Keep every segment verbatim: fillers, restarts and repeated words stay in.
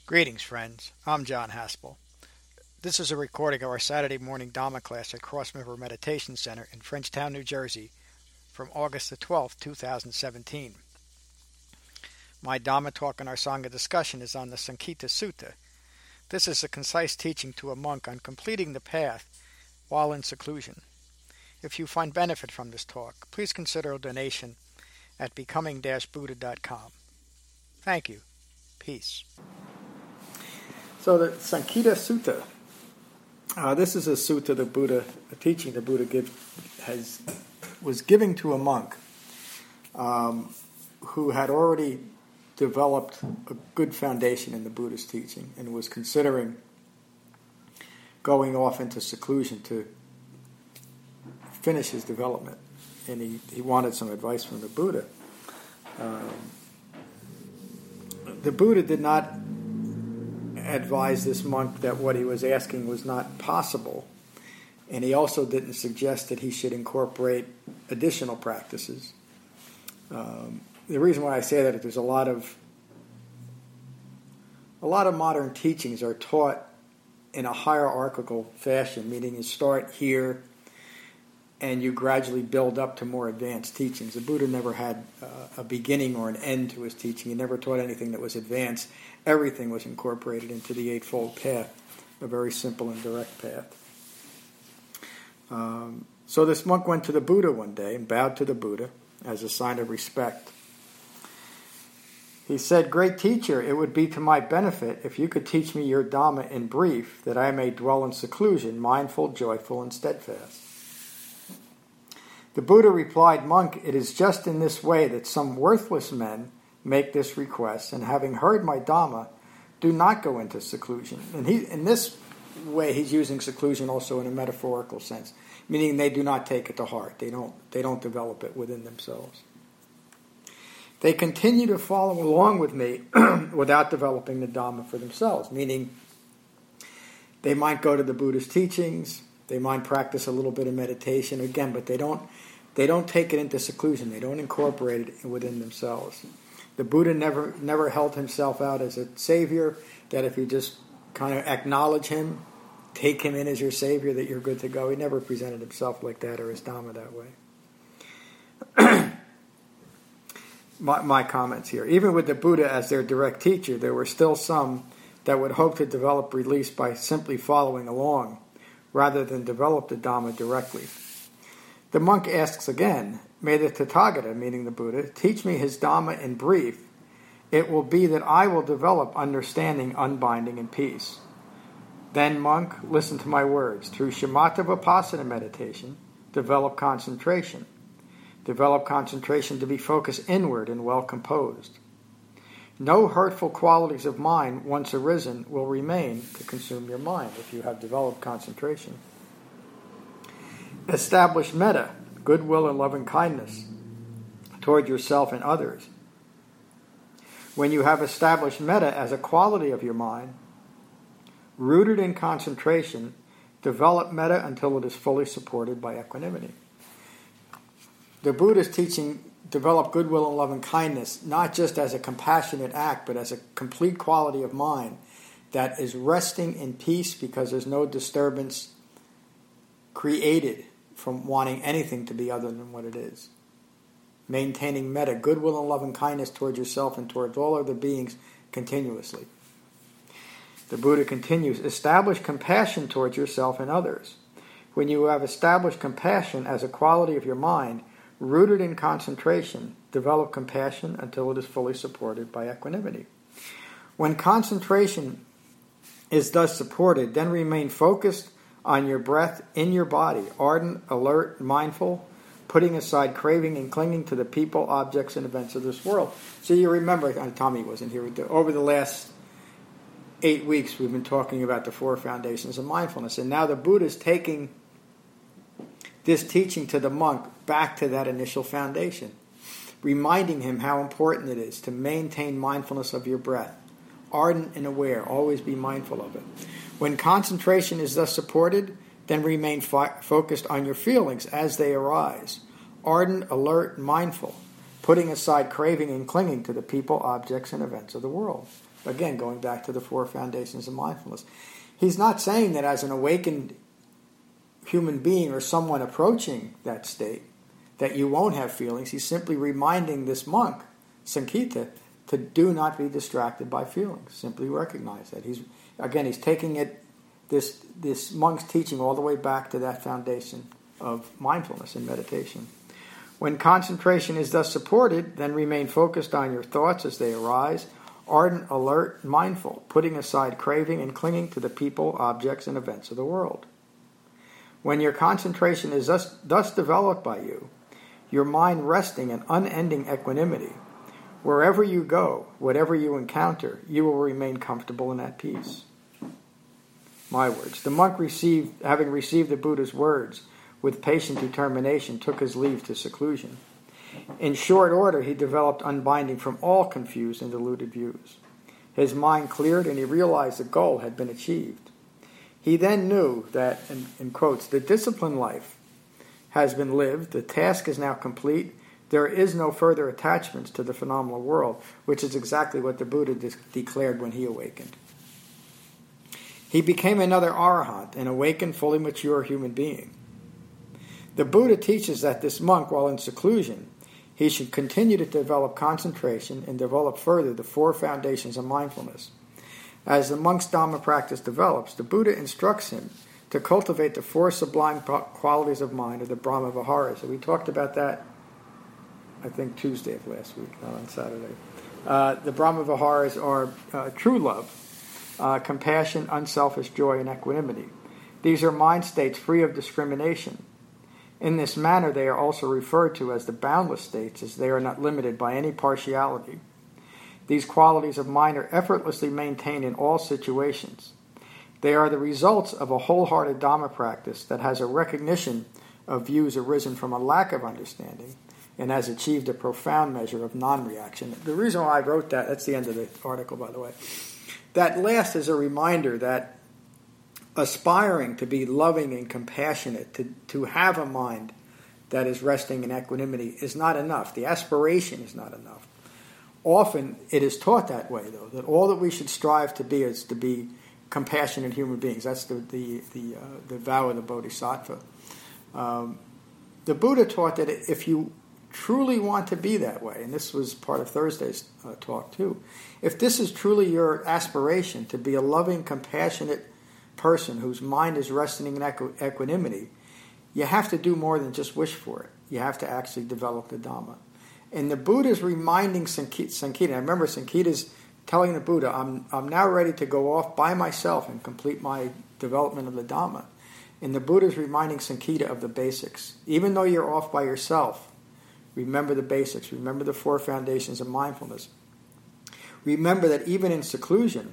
Greetings, friends. I'm John Haspel. This is a recording of our Saturday morning Dhamma class at Cross River Meditation Center in Frenchtown, New Jersey, from August the twelfth, two thousand seventeen. My Dhamma talk and our Sangha discussion is on the Sankita Sutta. This is a concise teaching to a monk on completing the path while in seclusion. If you find benefit from this talk, please consider a donation at becoming dash buddha dot com. Thank you. Peace. So the Sankita Sutta, uh, this is a sutta the Buddha, a teaching the Buddha give, has was giving to a monk um, who had already developed a good foundation in the Buddha's teaching and was considering going off into seclusion to finish his development. And he, he wanted some advice from the Buddha. Um, the Buddha did not advise this monk that what he was asking was not possible, and he also didn't suggest that he should incorporate additional practices. Um, the reason why I say that is there's a lot of a lot of modern teachings are taught in a hierarchical fashion, meaning you start here and you gradually build up to more advanced teachings. The Buddha never had uh, a beginning or an end to his teaching. He never taught anything that was advanced. Everything was incorporated into the Eightfold Path, a very simple and direct path. Um, so this monk went to the Buddha one day and bowed to the Buddha as a sign of respect. He said, "Great teacher, it would be to my benefit if you could teach me your Dhamma in brief, that I may dwell in seclusion, mindful, joyful, and steadfast." The Buddha replied, "Monk, it is just in this way that some worthless men make this request, and having heard my Dhamma, do not go into seclusion." And he, in this way, he's using seclusion also in a metaphorical sense, meaning they do not take it to heart. They don't, they don't develop it within themselves. They continue to follow along with me without developing the Dhamma for themselves, meaning they might go to the Buddha's teachings, they might practice a little bit of meditation, again, but they don't they don't take it into seclusion. They don't incorporate it within themselves. The Buddha never never held himself out as a savior, that if you just kind of acknowledge him, take him in as your savior, that you're good to go. He never presented himself like that or his Dhamma that way. my, my comments here. Even with the Buddha as their direct teacher, there were still some that would hope to develop release by simply following along, rather than develop the Dhamma directly. The monk asks again, "May the Tathagata," meaning the Buddha, "teach me his Dhamma in brief. It will be that I will develop understanding, unbinding, and peace." Then, monk, listen to my words. Through shamatha vipassana meditation, develop concentration. Develop concentration to be focused inward and well composed. No hurtful qualities of mind, once arisen, will remain to consume your mind if you have developed concentration. Establish metta, goodwill and loving kindness toward yourself and others. When you have established metta as a quality of your mind, rooted in concentration, develop metta until it is fully supported by equanimity. The Buddha's teaching develop goodwill and loving kindness, not just as a compassionate act, but as a complete quality of mind that is resting in peace because there's no disturbance created from wanting anything to be other than what it is. Maintaining metta, goodwill and loving kindness towards yourself and towards all other beings continuously. The Buddha continues, establish compassion towards yourself and others. When you have established compassion as a quality of your mind, rooted in concentration, develop compassion until it is fully supported by equanimity. When concentration is thus supported, then remain focused on your breath in your body, ardent, alert, mindful, putting aside craving and clinging to the people, objects, and events of this world. So you remember, Tommy wasn't here, over the last eight weeks we've been talking about the four foundations of mindfulness, and now the Buddha is taking this teaching to the monk back to that initial foundation, reminding him how important it is to maintain mindfulness of your breath, ardent and aware, always be mindful of it. When concentration is thus supported, then remain fo- focused on your feelings as they arise, ardent, alert, mindful. putting aside craving and clinging to the people, objects, and events of the world. Again, going back to the four foundations of mindfulness. He's not saying that as an awakened human being or someone approaching that state, that you won't have feelings. He's simply reminding this monk, Sankita, to do not be distracted by feelings. Simply recognize that. He's again, he's taking it, this this monk's teaching all the way back to that foundation of mindfulness and meditation. When concentration is thus supported, then remain focused on your thoughts as they arise, ardent, alert, mindful, putting aside craving and clinging to the people, objects, and events of the world. When your concentration is thus, thus developed by you, your mind resting in unending equanimity, wherever you go, whatever you encounter, you will remain comfortable and at peace. My words. The monk, received, having received the Buddha's words, with patient determination, took his leave to seclusion. In short order, he developed unbinding from all confused and deluded views. His mind cleared, and he realized the goal had been achieved. He then knew that, in, in quotes, the disciplined life has been lived, the task is now complete, there is no further attachments to the phenomenal world, which is exactly what the Buddha de- declared when he awakened. He became another arahant, an awakened, fully mature human being. The Buddha teaches that this monk, while in seclusion, he should continue to develop concentration and develop further the four foundations of mindfulness. As the monk's Dhamma practice develops, the Buddha instructs him to cultivate the four sublime qualities of mind, or the Brahma Viharas. So we talked about that, I think, Tuesday of last week, not on Saturday. Uh, the Brahma Viharas are uh, true love, uh, compassion, unselfish joy, and equanimity. These are mind states free of discrimination. In this manner, they are also referred to as the boundless states, as they are not limited by any partiality. These qualities of mind are effortlessly maintained in all situations. They are the results of a wholehearted Dhamma practice that has a recognition of views arisen from a lack of understanding and has achieved a profound measure of non-reaction. The reason why I wrote that, that's the end of the article, by the way. That last is a reminder that aspiring to be loving and compassionate, to, to have a mind that is resting in equanimity is not enough. The aspiration is not enough. Often it is taught that way, though, that all that we should strive to be is to be compassionate human beings. That's the the the, uh, the vow of the Bodhisattva. Um, the Buddha taught that if you truly want to be that way, and this was part of Thursday's uh, talk too, if this is truly your aspiration to be a loving, compassionate person whose mind is resting in equ- equanimity, you have to do more than just wish for it. You have to actually develop the Dhamma. And the Buddha is reminding Sankita, I remember Sankita's telling the Buddha, I'm, I'm now ready to go off by myself and complete my development of the Dhamma. And the Buddha is reminding Sankita of the basics. Even though you're off by yourself, remember the basics. Remember the four foundations of mindfulness. Remember that even in seclusion,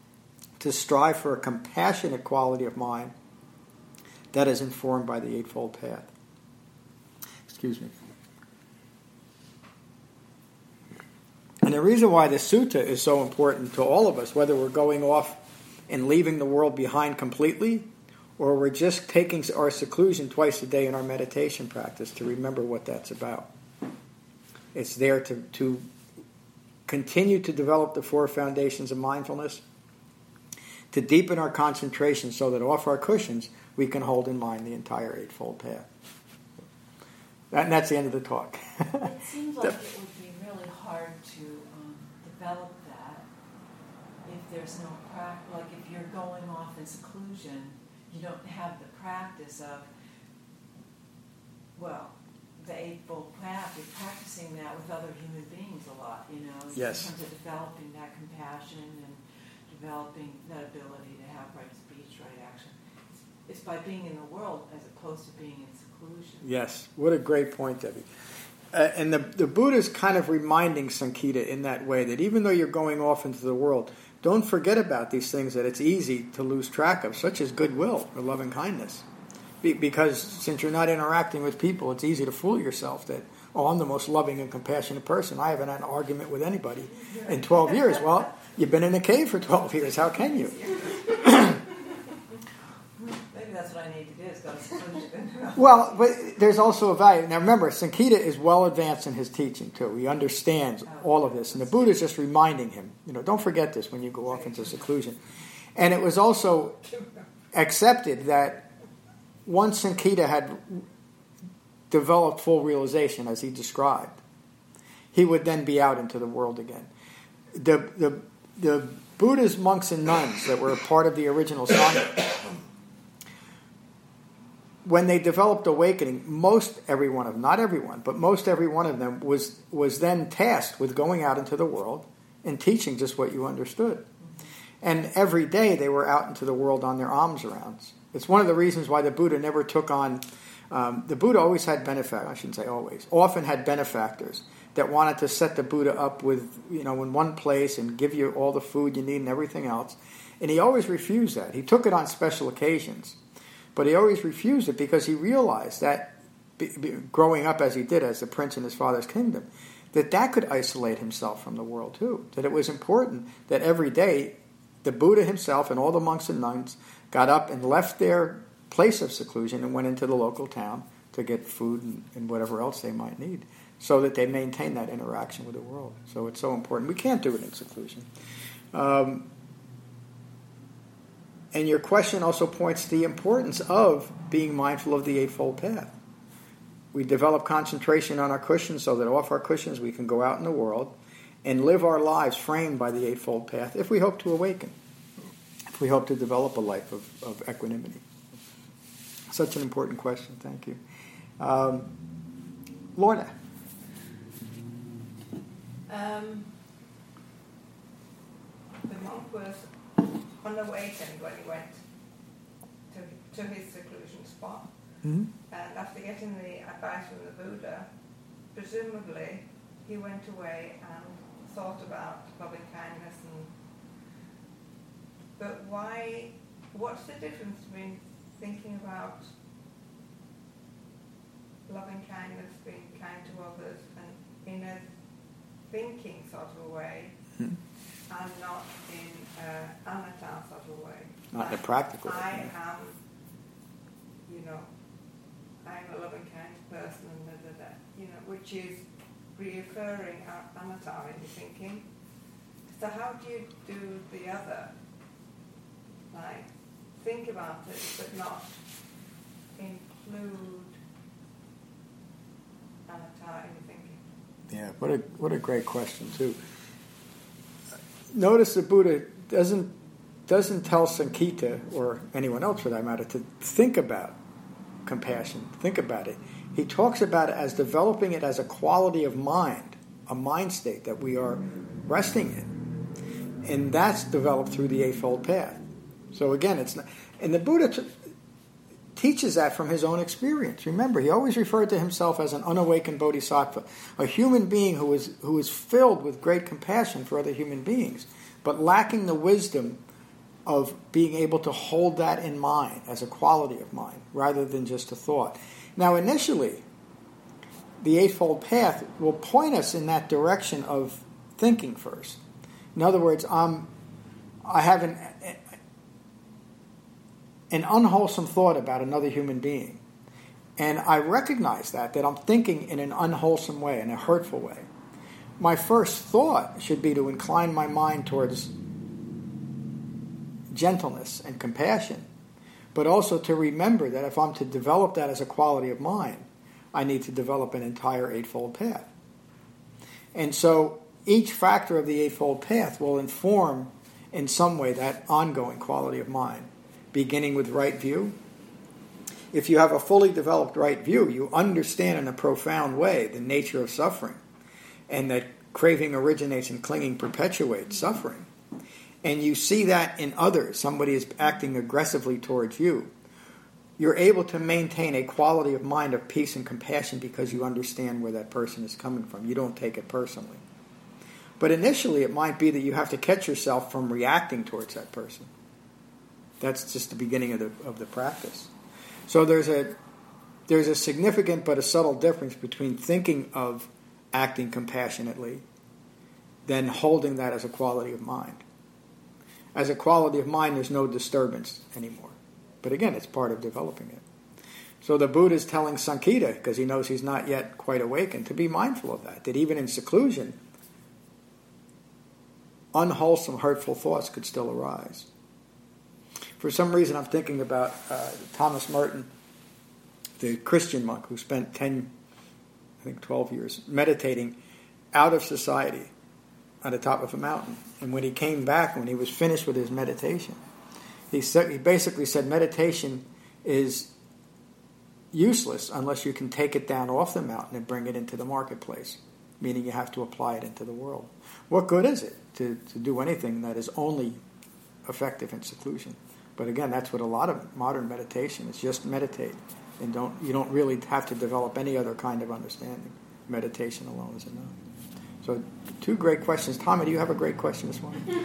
to strive for a compassionate quality of mind that is informed by the Eightfold Path. Excuse me. And the reason why the sutta is so important to all of us, whether we're going off and leaving the world behind completely, or we're just taking our seclusion twice a day in our meditation practice, to remember what that's about. It's there to, to continue to develop the four foundations of mindfulness, to deepen our concentration so that off our cushions we can hold in mind the entire Eightfold Path. That, and that's the end of the talk. It seems like it would be really hard to um, develop that if there's no practice. Like if you're going off in seclusion, you don't have the practice of, well, the Eightfold Path. You're practicing that with other human beings a lot, you know. Yes. In terms of developing that compassion and developing that ability to have right speech, right action. It's, it's by being in the world as opposed to being in seclusion. Yes, what a great point, Debbie. Uh, and the, the Buddha is kind of reminding Sankita in that way that even though you're going off into the world, don't forget about these things that it's easy to lose track of, such as goodwill or loving kindness. Be, because since you're not interacting with people, it's easy to fool yourself that, oh, I'm the most loving and compassionate person. I haven't had an argument with anybody in twelve years. Well, you've been in a cave for twelve years. How can you? Maybe that's what what I need to do is go to seclusion. Well, but there's also a value. Now remember, Sankita is well advanced in his teaching too. He understands all of this. And the Buddha is just reminding him, you know, don't forget this when you go off into seclusion. And it was also accepted that once Sankita had developed full realization, as he described, he would then be out into the world again. The the the Buddha's monks and nuns that were a part of the original Sangha, when they developed awakening, most every one of them, not everyone, but most every one of them was was then tasked with going out into the world and teaching just what you understood. And every day they were out into the world on their alms rounds. It's one of the reasons why the Buddha never took on, um, the Buddha always had benefactors, I shouldn't say always, often had benefactors that wanted to set the Buddha up with, you know, in one place and give you all the food you need and everything else. And he always refused that. He took it on special occasions. But he always refused it because he realized that, be, be, growing up as he did as the prince in his father's kingdom, that that could isolate himself from the world too. That it was important that every day the Buddha himself and all the monks and nuns got up and left their place of seclusion and went into the local town to get food and, and whatever else they might need, so that they maintain that interaction with the world. So it's so important. We can't do it in seclusion. Um, and your question also points to the importance of being mindful of the Eightfold Path. We develop concentration on our cushions so that off our cushions we can go out in the world and live our lives framed by the Eightfold Path if we hope to awaken, if we hope to develop a life of, of equanimity. Such an important question. Thank you. Um, Lorna. Um, the monk was unawakened when he went to, to his seclusion spot. Mm-hmm. And after getting the advice from the Buddha, presumably he went away and thought about loving kindness. And but why? What's the difference between thinking about loving kindness, being kind to others, and in a thinking sort of a way, mm-hmm. and not in an anatta sort of a way? Not in a like, practical way. I am, you know, I'm a loving, kind person, and da, da, da, you know, which is referring anatta in your thinking. So how do you do the other? Like, think about it, but not include anatta in your thinking. Yeah, what a what a great question too. Notice the Buddha doesn't doesn't tell Sankita, or anyone else for that matter, to think about compassion, think about it. He talks about it as developing it as a quality of mind, a mind state that we are resting in. And that's developed through the Eightfold Path. So again, it's not, and the Buddha t- teaches that from his own experience. Remember, he always referred to himself as an unawakened bodhisattva, a human being who is who is filled with great compassion for other human beings, but lacking the wisdom of being able to hold that in mind as a quality of mind, rather than just a thought. Now, initially, the Eightfold Path will point us in that direction of thinking first. In other words, um, I have an, an unwholesome thought about another human being, and I recognize that, that I'm thinking in an unwholesome way, in a hurtful way. My first thought should be to incline my mind towards gentleness and compassion, but also to remember that if I'm to develop that as a quality of mind, I need to develop an entire Eightfold Path. And so each factor of the Eightfold Path will inform in some way that ongoing quality of mind, beginning with right view. If you have a fully developed right view, you understand in a profound way the nature of suffering, and that craving originates and clinging perpetuates suffering. And you see that in others, somebody is acting aggressively towards you, you're able to maintain a quality of mind of peace and compassion because you understand where that person is coming from. You don't take it personally. But initially it might be that you have to catch yourself from reacting towards that person. That's just the beginning of the of the practice. So there's a there's a significant but a subtle difference between thinking of acting compassionately than holding that as a quality of mind. As a quality of mind, there's no disturbance anymore. But again, it's part of developing it. So the Buddha is telling Sankita, because he knows he's not yet quite awakened, to be mindful of that, that even in seclusion, unwholesome, hurtful thoughts could still arise. For some reason, I'm thinking about uh, Thomas Merton, the Christian monk who spent ten, I think twelve years meditating out of society on the top of a mountain. And when he came back, when he was finished with his meditation, he said, he basically said meditation is useless unless you can take it down off the mountain and bring it into the marketplace, meaning you have to apply it into the world. What good is it to, to do anything that is only effective in seclusion? But again, that's what a lot of modern meditation is, just meditate. And don't you don't really have to develop any other kind of understanding. Meditation alone is enough. So two great questions. Tommy, do you have a great question this morning? Good.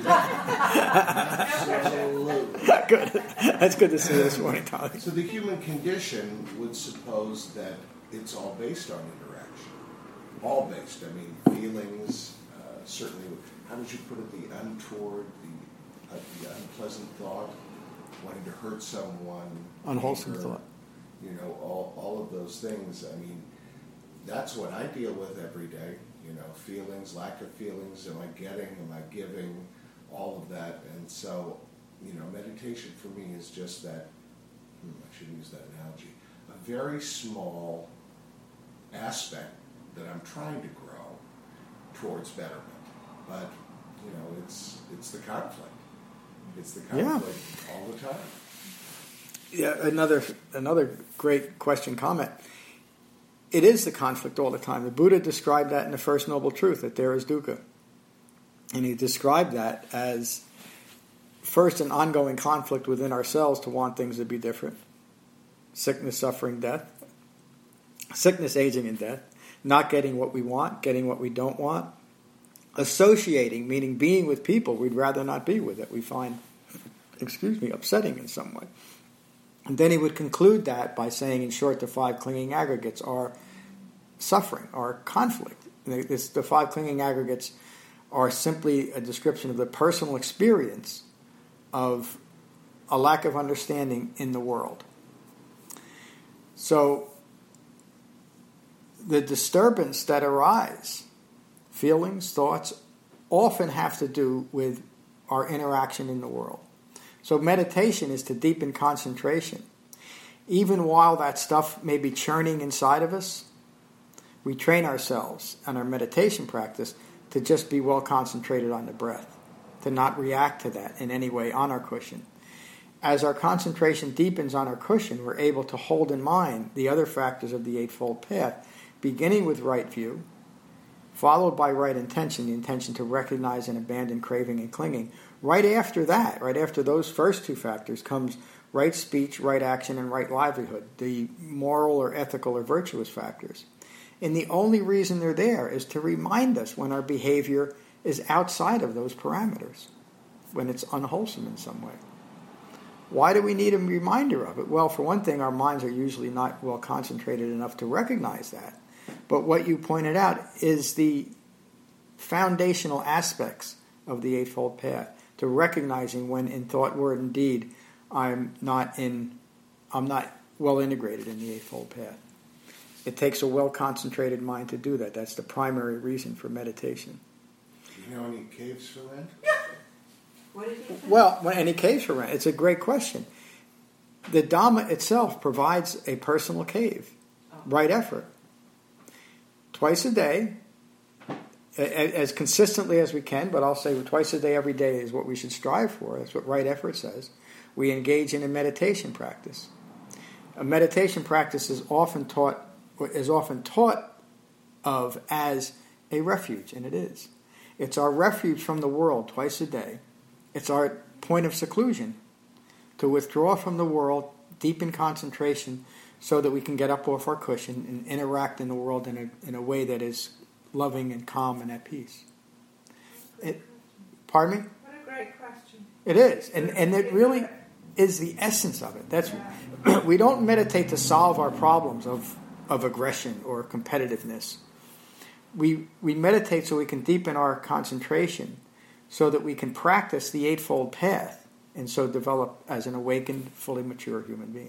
That's good to see you this morning, Tommy. So the human condition would suppose that it's all based on interaction. All based. I mean, feelings, uh, certainly, how did you put it, the untoward, the, uh, the unpleasant thought, wanting to hurt someone. Unwholesome anger, thought. You know, all, all of those things. I mean, that's what I deal with every day. You know, feelings, lack of feelings, am I getting, am I giving, all of that. And so, you know, meditation for me is just that, hmm, I should use that analogy, a very small aspect that I'm trying to grow towards betterment. But, you know, it's it's the conflict. It's the conflict yeah. all the time. Yeah, another another great question, comment. It is the conflict all the time. The Buddha described that in the First Noble Truth, that there is dukkha. And he described that as first an ongoing conflict within ourselves to want things to be different. Sickness, suffering, death. Sickness, aging, and death. Not getting what we want, getting what we don't want. Associating, meaning being with people we'd rather not be with, that we find, excuse me, upsetting in some way. And then he would conclude that by saying, in short, the five clinging aggregates are suffering, are conflict. This, the five clinging aggregates are simply a description of the personal experience of a lack of understanding in the world. So, the disturbance that arise, feelings, thoughts, often have to do with our interaction in the world. So meditation is to deepen concentration. Even while that stuff may be churning inside of us, we train ourselves and our meditation practice to just be well concentrated on the breath, to not react to that in any way on our cushion. As our concentration deepens on our cushion, we're able to hold in mind the other factors of the Eightfold Path, beginning with right view, followed by right intention, the intention to recognize and abandon craving and clinging. Right after that, right after those first two factors, comes right speech, right action, and right livelihood, the moral or ethical or virtuous factors. And the only reason they're there is to remind us when our behavior is outside of those parameters, when it's unwholesome in some way. Why do we need a reminder of it? Well, for one thing, our minds are usually not well concentrated enough to recognize that. But what you pointed out is the foundational aspects of the Eightfold Path, to recognizing when in thought, word, and deed I'm not in, I'm not well integrated in the Eightfold Path. It takes a well concentrated mind to do that. That's the primary reason for meditation. Do you know any caves for rent? What did you say? Well, when any caves for rent? It's a great question. The Dhamma itself provides a personal cave, oh. right effort. Twice a day, as consistently as we can, but I'll say twice a day, every day is what we should strive for. That's what right effort says. We engage in a meditation practice. A meditation practice is often taught is often taught of as a refuge, and it is. It's our refuge from the world twice a day. It's our point of seclusion, to withdraw from the world, deepen concentration, so that we can get up off our cushion and interact in the world in a in a way that is loving and calm and at peace. It, pardon me? What a great question. It is, and and it really is the essence of it. That's yeah. We don't meditate to solve our problems of of aggression or competitiveness. We we meditate so we can deepen our concentration, so that we can practice the Eightfold Path and so develop as an awakened, fully mature human being.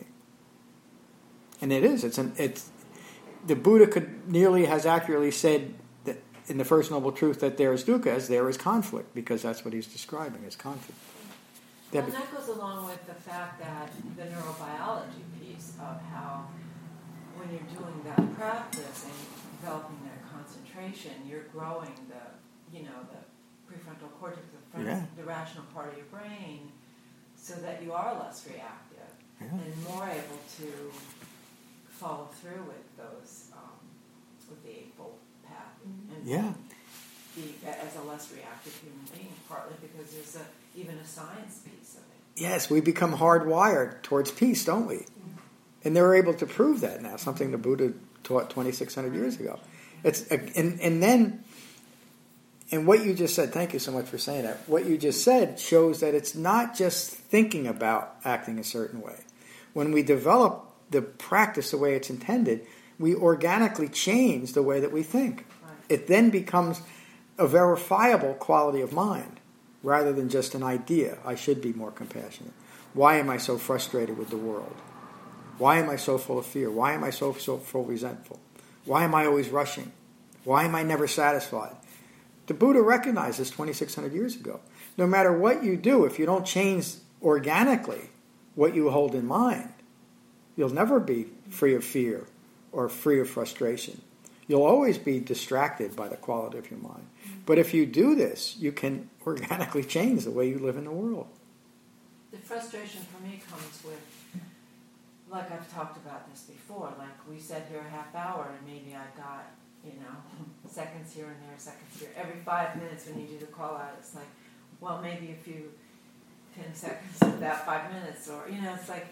And it is. It's an. It's the Buddha could nearly has accurately said that in the First Noble Truth that there is dukkha as there is conflict, because that's what he's describing as conflict. Well, and that goes along with the fact that the neurobiology piece of how when you're doing that practice and developing that concentration, you're growing the, you know, the prefrontal cortex, the, front, yeah. the rational part of your brain, so that you are less reactive yeah. and more able to follow through with those, um, with the Eightfold Path, and yeah. be as a less reactive human being, partly because there's a, even a science piece of it. Yes, we become hardwired towards peace, don't we? Mm-hmm. And they're able to prove that now, something the Buddha taught twenty-six hundred years ago. It's and and then, and what you just said, thank you so much for saying that, what you just said shows that it's not just thinking about acting a certain way. When we develop the practice the way it's intended, we organically change the way that we think. Right. It then becomes a verifiable quality of mind, rather than just an idea. I should be more compassionate. Why am I so frustrated with the world? Why am I so full of fear? Why am I so, so full resentful? Why am I always rushing? Why am I never satisfied? The Buddha recognized this twenty-six hundred years ago. No matter what you do, if you don't change organically what you hold in mind, you'll never be free of fear or free of frustration. You'll always be distracted by the quality of your mind. But if you do this, you can organically change the way you live in the world. The frustration for me comes with, like I've talked about this before, like we sat here a half hour and maybe I got, you know, seconds here and there, seconds here. Every five minutes when you do the call out, it's like, well, maybe a few, ten seconds of that five minutes, or, you know, it's like,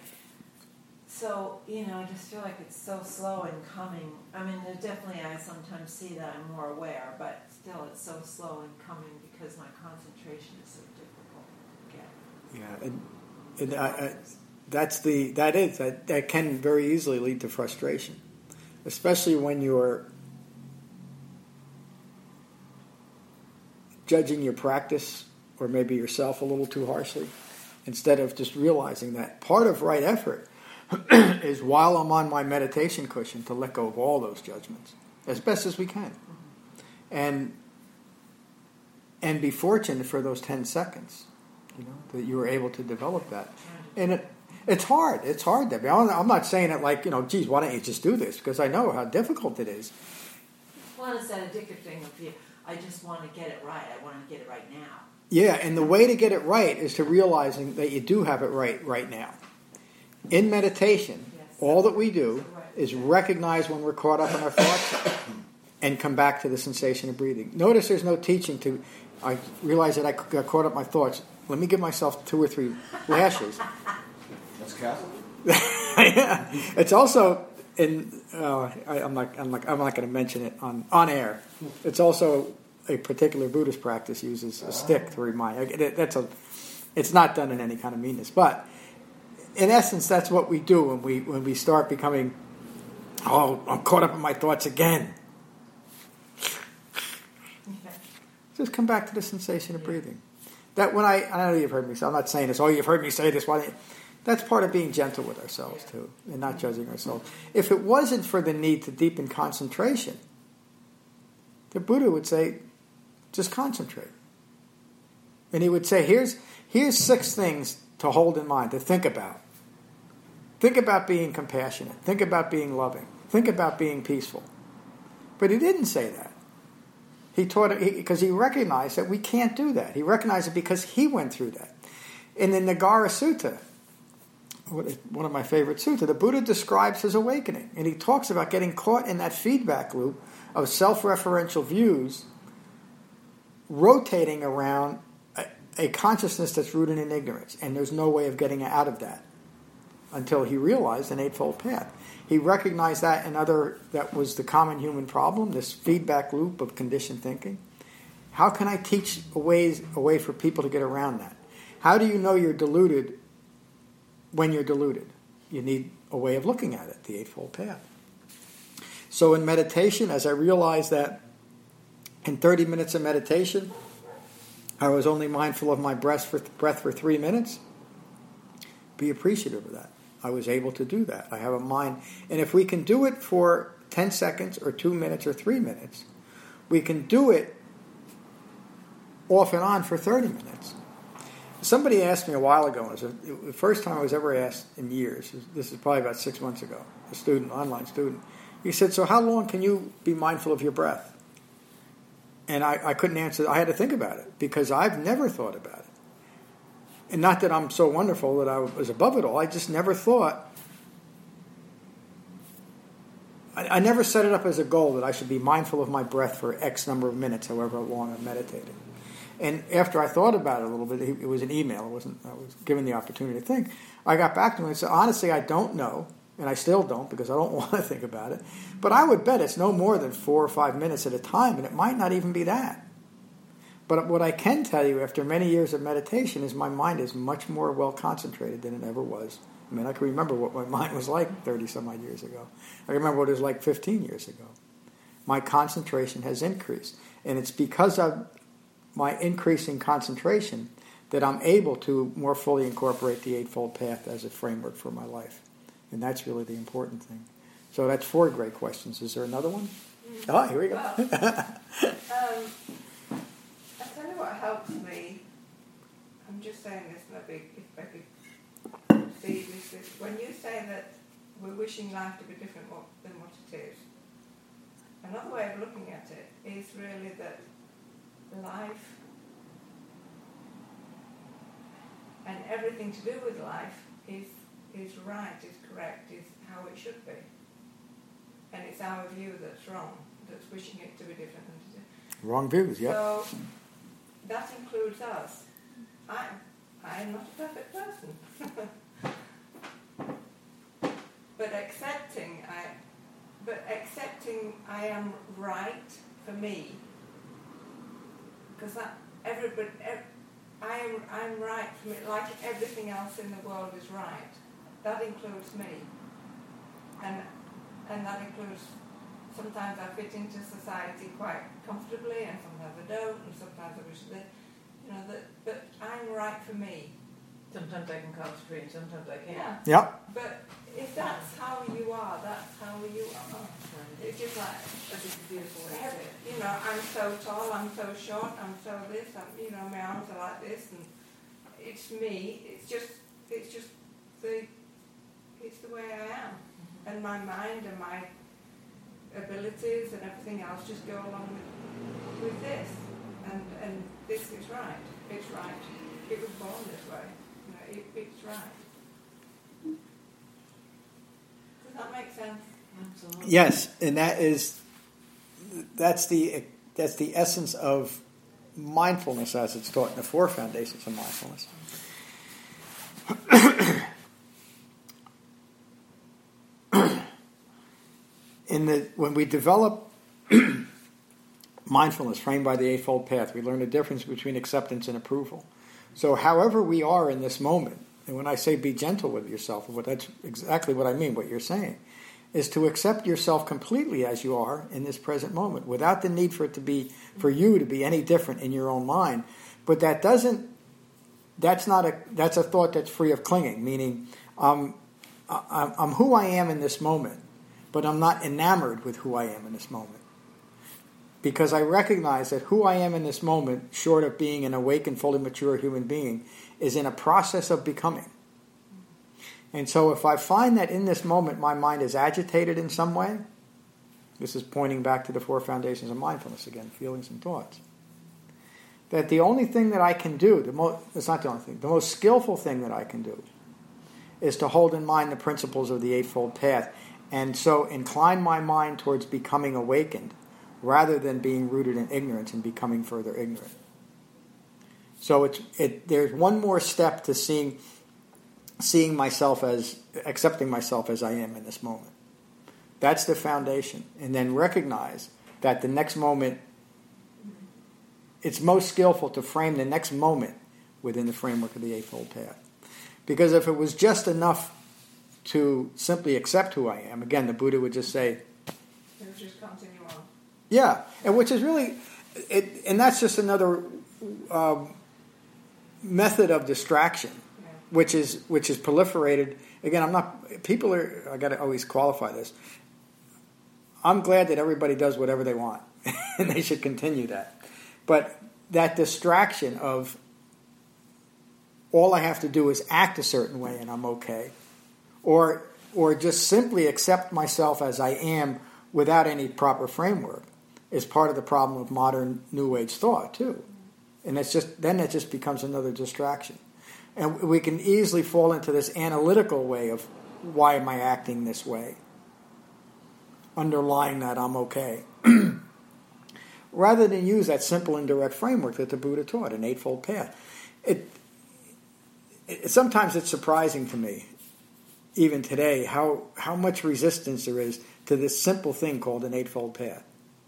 so, you know, I just feel like it's so slow in coming. I mean, there's definitely, I sometimes see that I'm more aware, but still it's so slow in coming because my concentration is so difficult to get. Yeah, and, and I, I, that's the, that is, that, that can very easily lead to frustration, especially when you're judging your practice or maybe yourself a little too harshly, instead of just realizing that part of right effort is while I'm on my meditation cushion to let go of all those judgments as best as we can, and and be fortunate for those ten seconds, you know, that you were able to develop that. And it it's hard. It's hard. To be. I'm not saying it like, you know, geez, why don't you just do this? Because I know how difficult it is. Well, it's that addictive thing of you. I just want to get it right. I want to get it right now. Yeah, and the way to get it right is to realizing that you do have it right right now. In meditation, yes. all that we do is recognize when we're caught up in our thoughts and come back to the sensation of breathing. Notice there's no teaching to, I realize that I got caught up in my thoughts. Let me give myself two or three lashes. That's Catholic. Yeah. It's also, in, uh, I, I'm not, I'm not, I'm not going to mention it on, on air. It's also a particular Buddhist practice uses a stick to remind. That's a, it's not done in any kind of meanness, but in essence, that's what we do when we when we start becoming, oh, I'm caught up in my thoughts again. Just come back to the sensation of breathing. That when I, I know you've heard me say, I'm not saying this, oh, you've heard me say this, why don't you? That's part of being gentle with ourselves too, and not judging ourselves. If it wasn't for the need to deepen concentration, the Buddha would say, just concentrate. And he would say, here's here's six things to hold in mind, to think about. Think about being compassionate. Think about being loving. Think about being peaceful. But he didn't say that. He taught it because he, he recognized that we can't do that. He recognized it because he went through that. In the Nagara Sutta, one of my favorite sutta, the Buddha describes his awakening. And he talks about getting caught in that feedback loop of self-referential views rotating around a, a consciousness that's rooted in ignorance. And there's no way of getting out of that until he realized an Eightfold Path. He recognized that another, that was the common human problem, this feedback loop of conditioned thinking. How can I teach a way, a way for people to get around that? How do you know you're deluded when you're deluded? You need a way of looking at it, the Eightfold Path. So in meditation, as I realized that in thirty minutes of meditation, I was only mindful of my breath for, breath for three minutes, be appreciative of that. I was able to do that. I have a mind. And if we can do it for ten seconds or two minutes or three minutes, we can do it off and on for thirty minutes. Somebody asked me a while ago, it was the first time I was ever asked in years, this is probably about six months ago, a student, online student, he said, so how long can you be mindful of your breath? And I, I couldn't answer. I had to think about it because I've never thought about it. And not that I'm so wonderful that I was above it all. I just never thought. I, I never set it up as a goal that I should be mindful of my breath for X number of minutes, however long I'm meditating. And after I thought about it a little bit, it was an email. It wasn't. I was given the opportunity to think. I got back to him and said, honestly, I don't know. And I still don't because I don't want to think about it. But I would bet it's no more than four or five minutes at a time, and it might not even be that. But what I can tell you after many years of meditation is my mind is much more well concentrated than it ever was. I mean, I can remember what my mind was like thirty some odd years ago. I remember what it was like fifteen years ago. My concentration has increased. And it's because of my increasing concentration that I'm able to more fully incorporate the Eightfold Path as a framework for my life. And that's really the important thing. So that's four great questions. Is there another one? Mm-hmm. Oh, here we go. Well, um, I tell you what helps me. I'm just saying this maybe if I could see this, this. When you say that we're wishing life to be different what, than what it is, another way of looking at it is really that life and everything to do with life is is right, is correct, is how it should be. And it's our view that's wrong, that's wishing it to be different than it is. Wrong views, yeah. So that includes us. I I am not a perfect person. but accepting I but accepting I am right for me. Because that everybody every, I am I'm right for me, like everything else in the world is right. That includes me, and and that includes sometimes I fit into society quite comfortably, and sometimes I don't, and sometimes I wish that, you know, that. But I'm right for me. Sometimes I can concentrate, and sometimes I can't. Yeah. Yeah. But if that's how you are, that's how you are. It's just like That's a beautiful way to say it. you know, I'm so tall, I'm so short, I'm so this, I'm, you know, my arms are like this, and it's me. It's just, it's just the. It's the way I am. Mm-hmm. And my mind and my abilities and everything else just go along with, with this. And and this is right. It's right. It was born this way. You know, it, it's right. Does that make sense? Absolutely. Yes, and that is that's the that's the essence of mindfulness as it's taught in the four foundations of mindfulness. In the when we develop mindfulness framed by the Eightfold Path, we learn the difference between acceptance and approval. So however we are in this moment, and when I say be gentle with yourself, what that's exactly what I mean, what you're saying, is to accept yourself completely as you are in this present moment, without the need for it to be for you to be any different in your own mind. But that doesn't that's not a that's a thought that's free of clinging, meaning um, I'm, I'm who I am in this moment, but I'm not enamored with who I am in this moment. Because I recognize that who I am in this moment, short of being an awake and fully mature human being, is in a process of becoming. And so if I find that in this moment my mind is agitated in some way, this is pointing back to the four foundations of mindfulness again, feelings and thoughts, that the only thing that I can do, the mo- it's not the only thing, the most skillful thing that I can do is to hold in mind the principles of the Eightfold Path, and so incline my mind towards becoming awakened rather than being rooted in ignorance and becoming further ignorant. So it's it. There's one more step to seeing seeing myself as, accepting myself as I am in this moment. That's the foundation. And then recognize that the next moment, it's most skillful to frame the next moment within the framework of the Eightfold Path. Because if it was just enough to simply accept who I am, again, the Buddha would just say, It would just continue on. yeah, and which is really, it, and that's just another um, method of distraction. Yeah. which is which is proliferated. Again, I'm not. People are. I got to always qualify this. I'm glad that everybody does whatever they want, and they should continue that. But that distraction of all I have to do is act a certain way and I'm okay, or or just simply accept myself as I am without any proper framework, is part of the problem of modern New Age thought too. And it's just then it just becomes another distraction. And we can easily fall into this analytical way of why am I acting this way? Underlying that I'm okay. Rather than use that simple and direct framework that the Buddha taught, an Eightfold Path. It, it sometimes it's surprising to me, even today, how, how much resistance there is to this simple thing called an Eightfold Path.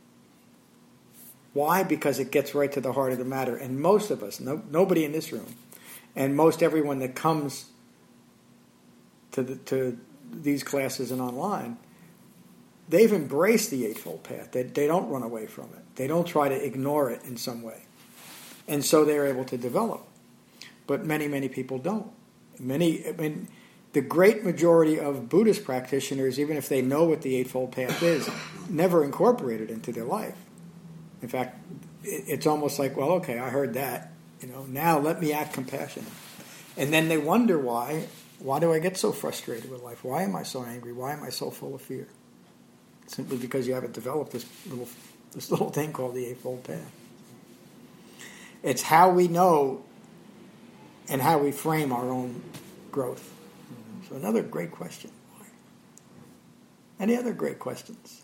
Why? Because it gets right to the heart of the matter. And most of us, no, nobody in this room, and most everyone that comes to the, to these classes and online, they've embraced the Eightfold Path. They, they don't run away from it. They don't try to ignore it in some way. And so they're able to develop. But many, many people don't. Many, I mean, the great majority of Buddhist practitioners, even if they know what the Eightfold Path is, never incorporate it into their life. In fact, it's almost like, well, okay, I heard that. You know, now let me act compassionate. And then they wonder why, why do I get so frustrated with life? Why am I so angry? Why am I so full of fear? Simply because you haven't developed this little this little thing called the Eightfold Path. It's how we know and how we frame our own growth. So another great question. Any other great questions?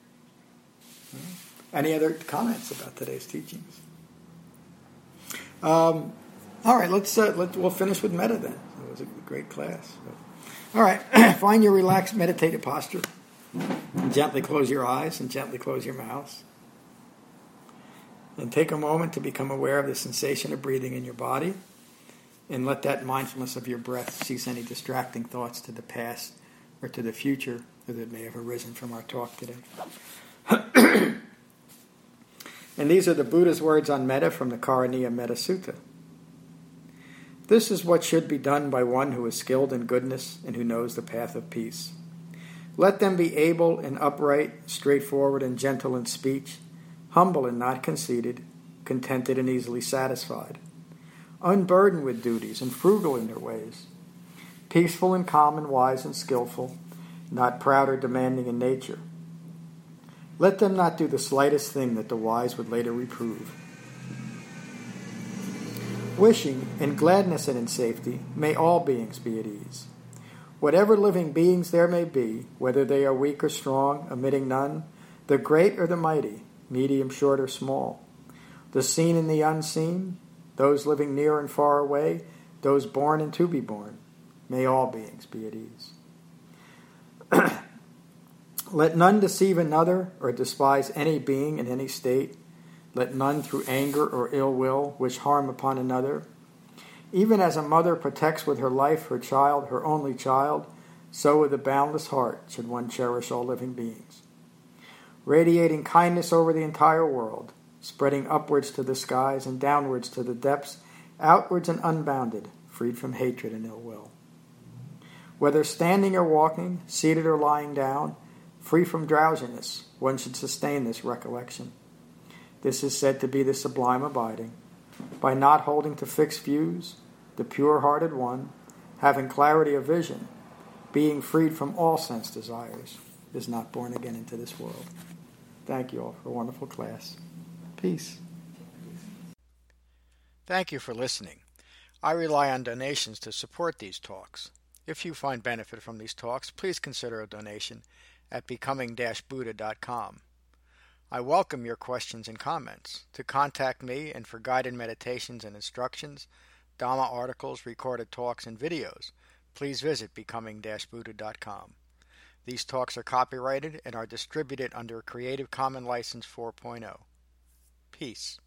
Any other comments about today's teachings? Um, all right, let's uh, let we'll finish with metta then. It was a great class. All right, find your relaxed meditative posture. And gently close your eyes and gently close your mouth. And take a moment to become aware of the sensation of breathing in your body. And let that mindfulness of your breath cease any distracting thoughts to the past or to the future that may have arisen from our talk today. And these are the Buddha's words on metta from the Karaniya Metta Sutta. This is what should be done by one who is skilled in goodness and who knows the path of peace. Let them be able and upright, straightforward and gentle in speech, humble and not conceited, contented and easily satisfied, unburdened with duties and frugal in their ways, peaceful and calm and wise and skillful, not proud or demanding in nature. Let them not do the slightest thing that the wise would later reprove. Wishing in gladness and in safety, may all beings be at ease. Whatever living beings there may be, whether they are weak or strong, omitting none, the great or the mighty, medium, short, or small, the seen and the unseen, those living near and far away, those born and to be born, may all beings be at ease. Let none deceive another or despise any being in any state. Let none through anger or ill will wish harm upon another. Even as a mother protects with her life her child, her only child, so with a boundless heart should one cherish all living beings. Radiating kindness over the entire world, spreading upwards to the skies and downwards to the depths, outwards and unbounded, freed from hatred and ill will. Whether standing or walking, seated or lying down, free from drowsiness, one should sustain this recollection. This is said to be the sublime abiding. By not holding to fixed views, the pure-hearted one, having clarity of vision, being freed from all sense desires, is not born again into this world. Thank you all for a wonderful class. Peace. Thank you for listening. I rely on donations to support these talks. If you find benefit from these talks, please consider a donation at becoming dash buddha dot com. I welcome your questions and comments. To contact me and for guided meditations and instructions, Dhamma articles, recorded talks, and videos, please visit becoming dash buddha dot com. These talks are copyrighted and are distributed under a Creative Commons License four point oh. Peace.